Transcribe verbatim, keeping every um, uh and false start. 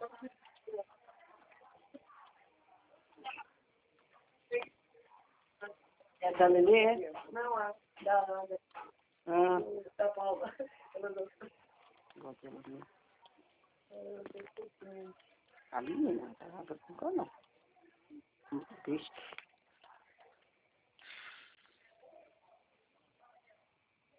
É da Lelê? Não, é da Ana. Ah. Da Paula. Ela não. Ali, menina, tá com não. Muito triste.